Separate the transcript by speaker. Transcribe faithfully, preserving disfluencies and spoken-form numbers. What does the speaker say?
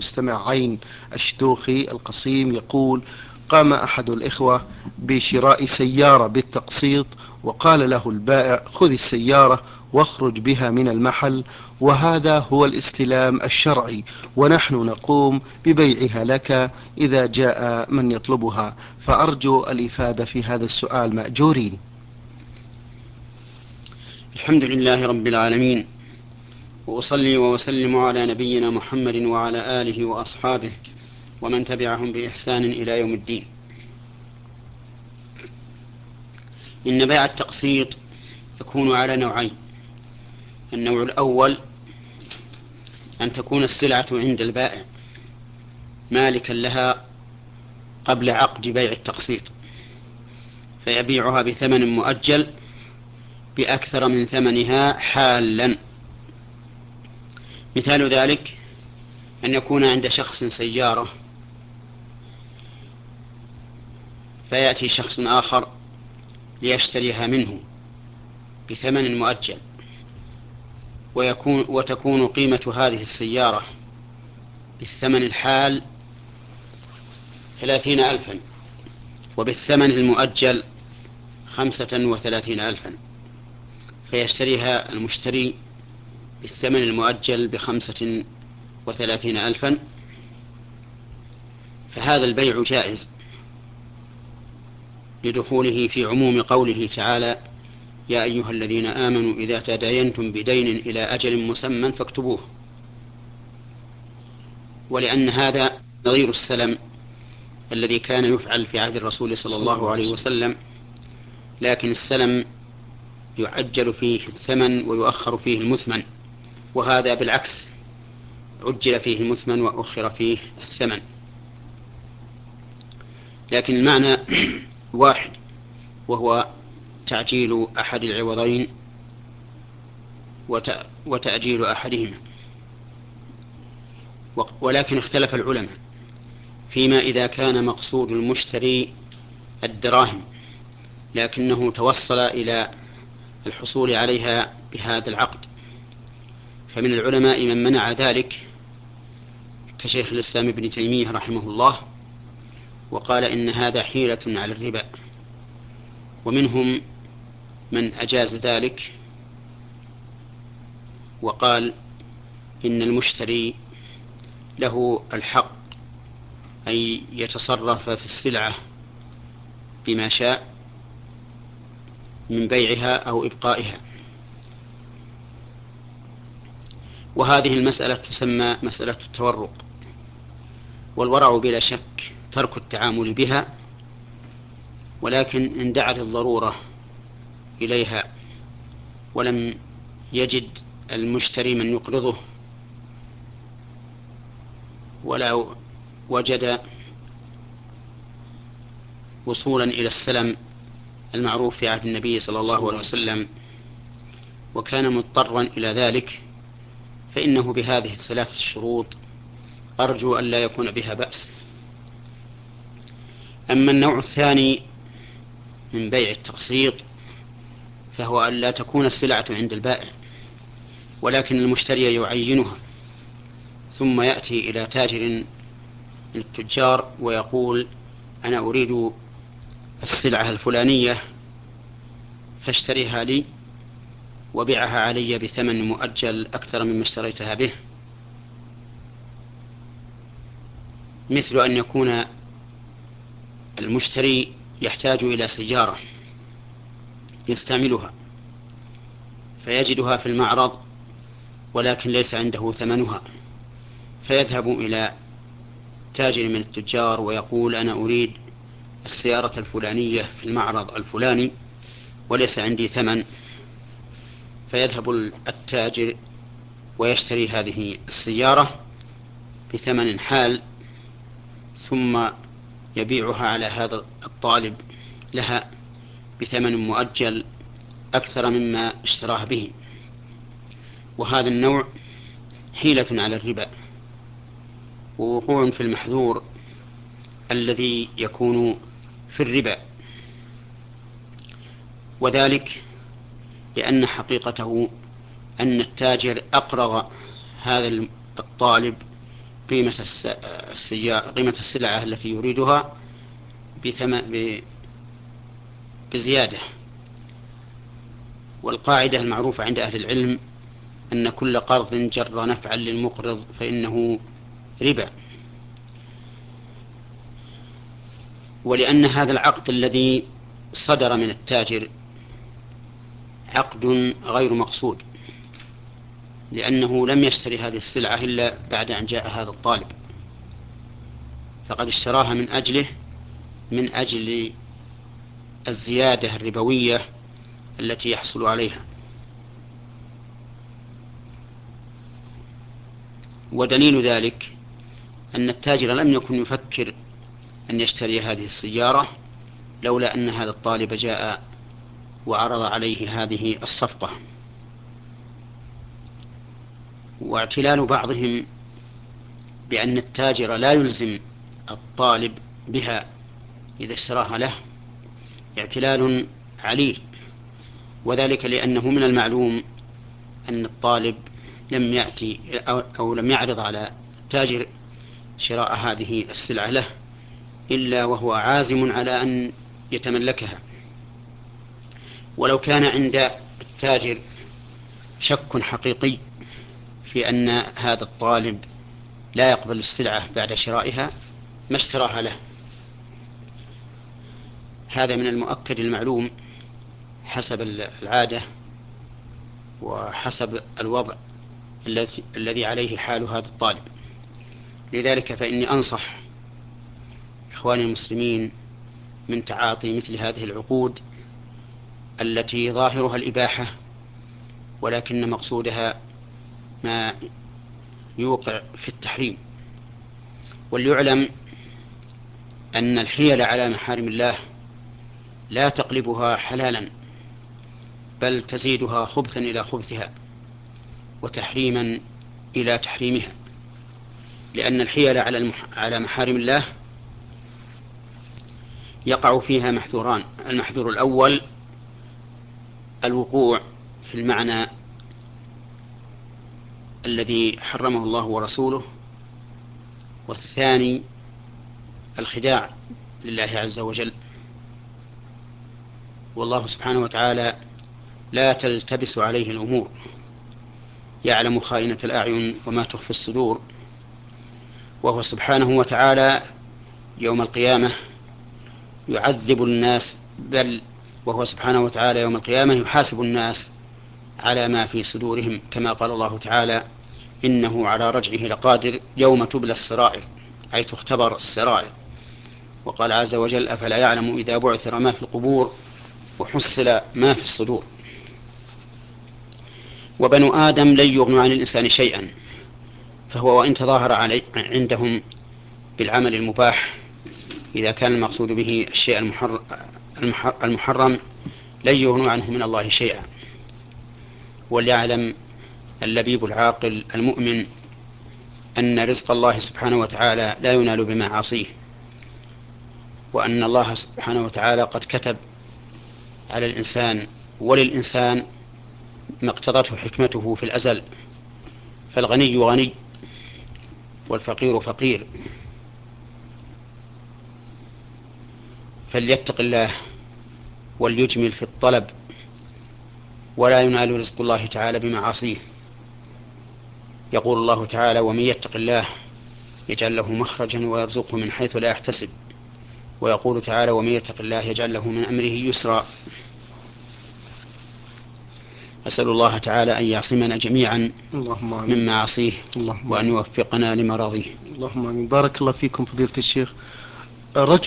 Speaker 1: المستمع عين الشدوخي القصيم يقول: قام أحد الإخوة بشراء سيارة بالتقسيط، وقال له البائع: خذ السيارة واخرج بها من المحل، وهذا هو الاستلام الشرعي، ونحن نقوم ببيعها لك إذا جاء من يطلبها. فأرجو الإفادة في هذا السؤال مأجورين.
Speaker 2: الحمد لله رب العالمين، وأصلي وأسلم على نبينا محمد وعلى آله وأصحابه ومن تبعهم بإحسان إلى يوم الدين. إن بيع التقسيط يكون على نوعين: النوع الأول أن تكون السلعة عند البائع مالكا لها قبل عقد بيع التقسيط، فيبيعها بثمن مؤجل بأكثر من ثمنها حالا. مثال ذلك أن يكون عند شخص سيارة، فيأتي شخص آخر ليشتريها منه بثمن مؤجل، ويكون وتكون قيمة هذه السيارة بالثمن الحال ثلاثين ألفا، وبالثمن المؤجل خمسة وثلاثين ألفا، فيشتريها المشتري بالثمن المؤجل بخمسة وثلاثين ألفا، فهذا البيع جائز لدخوله في عموم قوله تعالى: يا أيها الذين آمنوا إذا تداينتم بدين إلى أجل مسمى فاكتبوه. ولأن هذا نظير السلم الذي كان يفعل في عهد الرسول صلى الله عليه وسلم، لكن السلم يعجل فيه الثمن ويؤخر فيه المثمن، وهذا بالعكس، عجل فيه المثمن وأخر فيه الثمن، لكن المعنى واحد، وهو تعجيل أحد العوضين وتأجيل أحدهما. ولكن اختلف العلماء فيما إذا كان مقصود المشتري الدراهم لكنه توصل إلى الحصول عليها بهذا العقد، فمن العلماء من منع ذلك كشيخ الإسلام ابن تيمية رحمه الله، وقال إن هذا حيلة على الربا، ومنهم من أجاز ذلك وقال إن المشتري له الحق أن يتصرف في السلعة بما شاء من بيعها أو إبقائها. وهذه المسألة تسمى مسألة التورق، والورع بلا شك ترك التعامل بها، ولكن إن دعت الضرورة إليها ولم يجد المشتري من يقرضه، ولا وجد وصولا إلى السلم المعروف في عهد النبي صلى الله عليه وسلم وكان مضطرا إلى ذلك، فإنه بهذه الثلاثة الشروط أرجو أن لا يكون بها بأس. أما النوع الثاني من بيع التقسيط فهو أن لا تكون السلعة عند البائع، ولكن المشتري يعينها، ثم يأتي إلى تاجر من التجار ويقول: أنا أريد السلعة الفلانية فاشتريها لي وبيعها علي بثمن مؤجل أكثر مما اشتريتها به. مثل أن يكون المشتري يحتاج إلى سيارة يستعملها فيجدها في المعرض ولكن ليس عنده ثمنها، فيذهب إلى تاجر من التجار ويقول: أنا أريد السيارة الفلانية في المعرض الفلاني وليس عندي ثمن، فيذهب التاجر ويشتري هذه السيارة بثمن حال، ثم يبيعها على هذا الطالب لها بثمن مؤجل أكثر مما اشتراها به. وهذا النوع حيلة على الربا ووقوع في المحذور الذي يكون في الربا، وذلك لأن حقيقته أن التاجر أقرض هذا الطالب قيمة السيارة قيمة السلعة التي يريدها بزيادة. والقاعدة المعروفة عند أهل العلم أن كل قرض جر نفعا للمقرض فإنه ربا. ولأن هذا العقد الذي صدر من التاجر عقد غير مقصود، لأنه لم يشتري هذه السلعة إلا بعد أن جاء هذا الطالب، فقد اشتراها من أجله من أجل الزيادة الربوية التي يحصل عليها. ودليل ذلك أن التاجر لم يكن يفكر أن يشتري هذه السيارة لولا أن هذا الطالب جاء وعرض عليه هذه الصفقة. واعتلال بعضهم بأن التاجر لا يلزم الطالب بها إذا اشتراها له اعتلال عليل، وذلك لأنه من المعلوم أن الطالب لم يأتي أو لم يعرض على التاجر شراء هذه السلعة له إلا وهو عازم على أن يتملكها. ولو كان عند التاجر شك حقيقي في أن هذا الطالب لا يقبل السلعة بعد شرائها ما اشتراها له. هذا من المؤكد المعلوم حسب العادة وحسب الوضع الذي عليه حال هذا الطالب. لذلك فإني أنصح إخواني المسلمين من تعاطي مثل هذه العقود التي ظاهرها الإباحة ولكن مقصودها ما يوقع في التحريم. وليعلم أن الحيل على محارم الله لا تقلبها حلالا بل تزيدها خبثا إلى خبثها وتحريما إلى تحريمها، لأن الحيل على, المح... على محارم الله يقع فيها محذوران. المحذور الأول الوقوع في المعنى الذي حرمه الله ورسوله، والثاني الخداع لله عز وجل. والله سبحانه وتعالى لا تلتبس عليه الأمور، يعلم خائنة الأعين وما تخفي الصدور. وهو سبحانه وتعالى يوم القيامة يعذب الناس، بل وهو سبحانه وتعالى يوم القيامة يحاسب الناس على ما في صدورهم، كما قال الله تعالى إنه على رجعه لقادر يوم تبلى السرائر، أي تختبر السرائر. وقال عز وجل أفلا يعلم إذا بعثر ما في القبور وحصل ما في الصدور. وبنو آدم لن يغنوا عن الإنسان شيئا، فهو وإن تظاهر علي عندهم بالعمل المباح إذا كان المقصود به الشيء المحرم, المحرم لن يغنوا عنه من الله شيئا. وليعلم اللبيب العاقل المؤمن أن رزق الله سبحانه وتعالى لا ينال بمعاصيه، وأن الله سبحانه وتعالى قد كتب على الإنسان وللإنسان ما اقتضته حكمته في الأزل، فالغني غني والفقير فقير، فليتق الله وليجمل في الطلب ولا ينال رزق الله تعالى بمعاصيه. يقول الله تعالى ومن يتق الله يجعل له مخرجا ويرزقه من حيث لا يحتسب. ويقول تعالى ومن يتق الله يجعل له من أمره يسرا. أسأل الله تعالى أن يعصمنا جميعا من معاصيه وأن يوفقنا لمراضيه.
Speaker 1: اللهم آمين. بارك الله فيكم فضيلة الشيخ. رجل